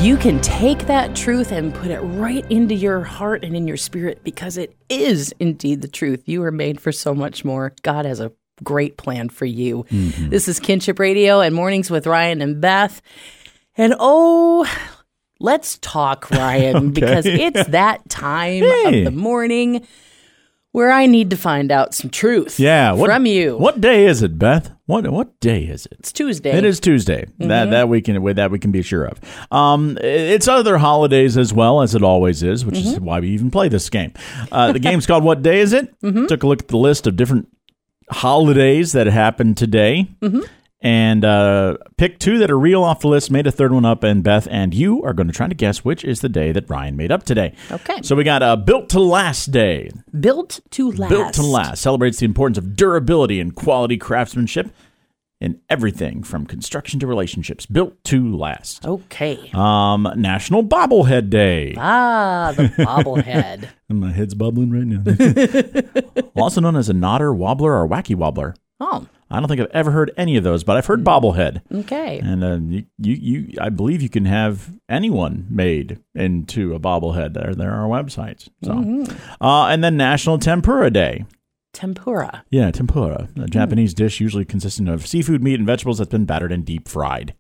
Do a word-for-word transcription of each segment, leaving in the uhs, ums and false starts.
you can take that truth and put it right into your heart and in your spirit, because it is indeed the truth. You are made for so much more. God has a great plan for you. Mm-hmm. This is Kinship Radio and Mornings with Ryan and Beth. And oh, let's talk, Ryan, okay. because it's that time hey. of the morning where I need to find out some truth yeah, what, from you. What day is it, Beth? What what day is it? It's Tuesday. It is Tuesday. Mm-hmm. That that we can that we can be sure of. Um, it's other holidays as well, as it always is, which mm-hmm. is why we even play this game. Uh, the game's called What Day Is It? Mm-hmm. Took a look at the list of different holidays that happened today. Mm-hmm. And uh, pick two that are real off the list, made a third one up, and Beth and you are going to try to guess which is the day that Ryan made up today. Okay. So we got uh, Built to Last Day. Built to Last. Built to Last. Celebrates the importance of durability and quality craftsmanship in everything from construction to relationships. Built to Last. Okay. Um, National Bobblehead Day. Ah, the bobblehead. My head's bubbling right now. Also known as a nodder, wobbler, or wacky wobbler. Oh. I don't think I've ever heard any of those, but I've heard bobblehead. Okay. And uh, you, you, you, I believe you can have anyone made into a bobblehead. There, there are websites. So, mm-hmm. uh, and then National Tempura Day. Tempura. Yeah, tempura, a Japanese mm. dish usually consisting of seafood, meat, and vegetables that's been battered and deep fried.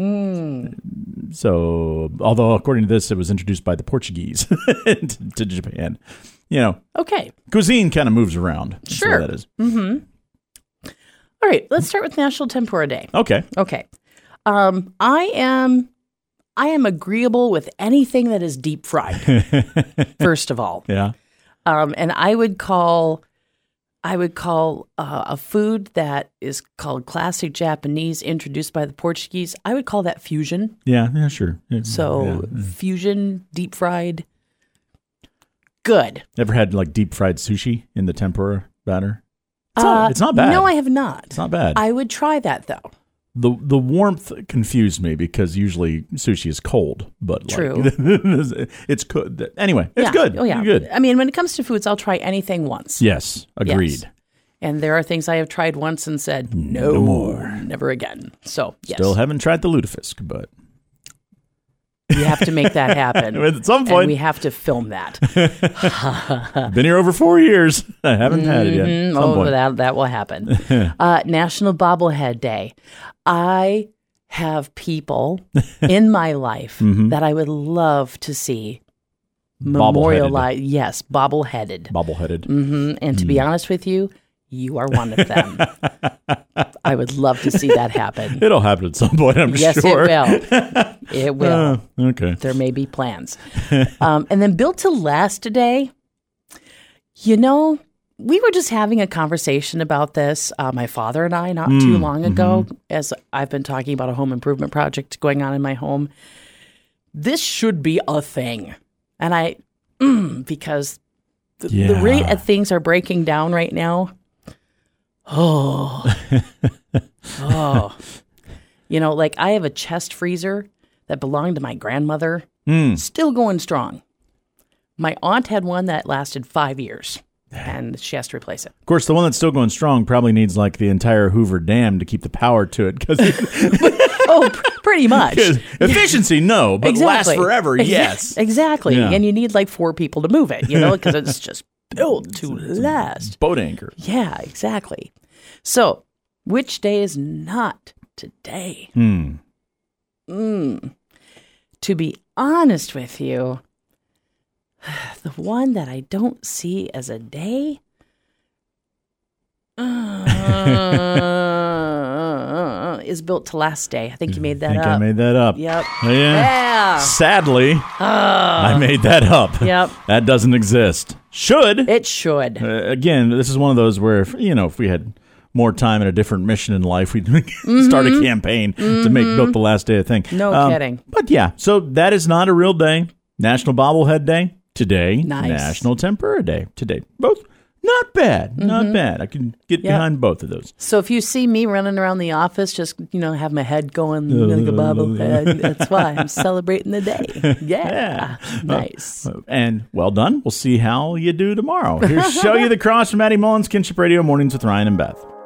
Mm. So, although according to this, it was introduced by the Portuguese to, to Japan. You know. Okay. Cuisine kind of moves around. Sure. That is. Mm-hmm. All right, let's start with National Tempura Day. Okay. Okay. Um, I am I am agreeable with anything that is deep fried, first of all. Yeah. Um, and I would call I would call uh, a food that is called classic Japanese, introduced by the Portuguese, I would call that fusion. Yeah, yeah, sure. Yeah, so yeah, yeah. fusion, deep fried, good. Ever had like deep fried sushi in the tempura batter? It's, uh, not, it's not bad. No, I have not. It's not bad. I would try that, though. The the warmth confused me because usually sushi is cold, but True. Like, it's good. Anyway, it's yeah. good. Oh, yeah. It's good. I mean, when it comes to foods, I'll try anything once. Yes, agreed. Yes. And there are things I have tried once and said, no, no more. Never again. So, yes. Still haven't tried the lutefisk, but... We have to make that happen. At some point. And we have to film that. Been here over four years. I haven't mm-hmm. had it yet. At some oh, point. that, that will happen. uh, National Bobblehead Day. I have people in my life mm-hmm. that I would love to see memorialized. Yes, bobbleheaded. Bobbleheaded. Mm-hmm. And to mm. be honest with you, you are one of them. I would love to see that happen. It'll happen at some point, I'm yes, sure. Yes, it will. It will. Uh, okay. There may be plans. Um, and then Built to Last Today, you know, we were just having a conversation about this, uh, my father and I, not mm, too long ago, mm-hmm. as I've been talking about a home improvement project going on in my home. This should be a thing. And I, mm, because the, yeah. the rate at things are breaking down right now. Oh, oh, you know, like I have a chest freezer that belonged to my grandmother, mm. still going strong. My aunt had one that lasted five years, and she has to replace it. Of course, the one that's still going strong probably needs like the entire Hoover Dam to keep the power to it. Cause oh, pr- pretty much. Efficiency, no, but exactly. last forever, yes. Exactly, yeah. And you need like four people to move it, you know, because it's just built to last. Boat anchor. Yeah, exactly. So, which day is not today? Hmm. Mm. To be honest with you, the one that I don't see as a day uh, is Built to Last Day. I think you made that I think up. I made that up. Yep. Yeah. yeah. Sadly, oh. I made that up. Yep. That doesn't exist. Should. It should. Uh, again, this is one of those where, if, you know, if we had more time and a different mission in life, we'd mm-hmm. start a campaign mm-hmm. to make Built the Last Day a thing. No um, kidding. But yeah, so that is not a real day. National Bobblehead Day today. Nice. National Tempura Day today. Both not bad. Mm-hmm. Not bad. I can get yep. behind both of those. So if you see me running around the office, just, you know, have my head going uh, like a bobblehead, that's why I'm celebrating the day. Yeah. yeah. Nice. Uh, and well done. We'll see how you do tomorrow. Here's Show You the Cross from Addie Mullins, Kinship Radio, Mornings with Ryan and Beth.